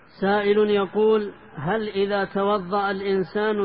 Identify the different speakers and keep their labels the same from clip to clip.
Speaker 1: سائل يقول: هل إذا توضأ الإنسان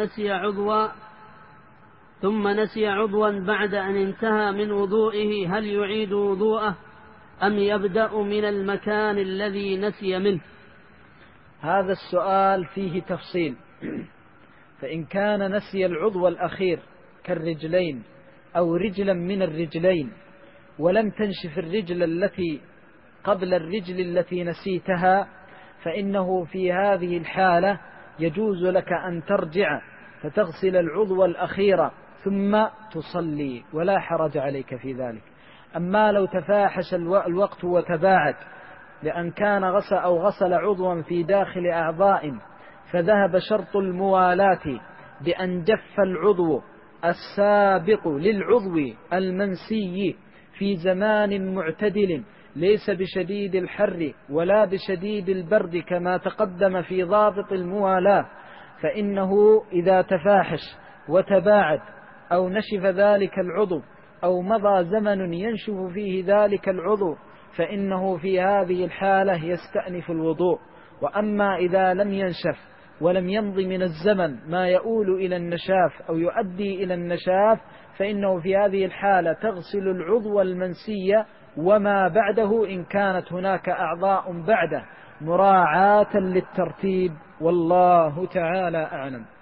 Speaker 1: ثم نسي عضوا بعد أن انتهى من وضوئه هل يعيد وضوءه أم يبدأ من المكان الذي نسي منه؟
Speaker 2: هذا السؤال فيه تفصيل. فإن كان نسي العضو الأخير كالرجلين أو رجلا من الرجلين ولم تنشف الرجل التي قبل الرجل التي نسيتها، فإنه في هذه الحالة يجوز لك أن ترجع فتغسل العضو الأخير ثم تصلي ولا حرج عليك في ذلك. أما لو تفاحش الوقت وتباعد لأن كان غسل عضوا في داخل أعضاء فذهب شرط الموالاة بأن جف العضو السابق للعضو المنسي في زمان معتدل ليس بشديد الحر ولا بشديد البرد كما تقدم في ضابط الموالاة، فإنه إذا تفاحش وتباعد أو نشف ذلك العضو أو مضى زمن ينشف فيه ذلك العضو فإنه في هذه الحالة يستأنف الوضوء. وأما إذا لم ينشف ولم يمض من الزمن ما يؤول إلى النشاف أو يؤدي إلى النشاف فإنه في هذه الحالة تغسل العضو المنسي وما بعده إن كانت هناك أعضاء بعده مراعاة للترتيب، والله تعالى أعلم.